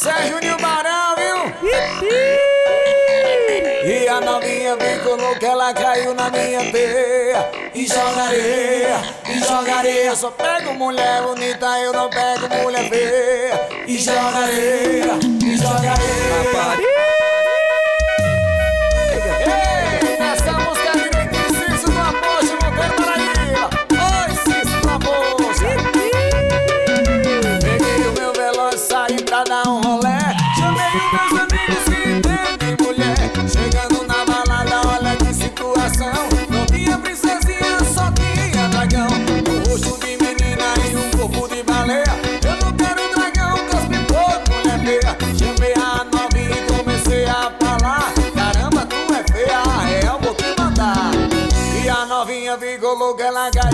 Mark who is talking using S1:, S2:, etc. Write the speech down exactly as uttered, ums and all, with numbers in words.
S1: Sérgio Nil Barão, viu? E a novinha veiculou que ela caiu na minha teia. E joga areia, e joga areia. Só pego mulher bonita, eu não pego mulher feia. E joga areia, e joga areia. Ei, nessa música direitinho, Cício do Aposto, Monteiro Paraíba. Oi, Cício do Aposto. Peguei o meu veloz, saí pra dar um rolé. Chamei os meus amigos que entendem mulher. Chegando na balada, olha que situação. Não tinha princesinha, só tinha dragão. Um rosto de menina e um corpo de baleia. Eu não quero dragão, cospe pouco, mulher feia. Chamei a novinha e comecei a falar. Caramba, tu é feia, é, eu vou te mandar. E a novinha ficou louca, ela caiu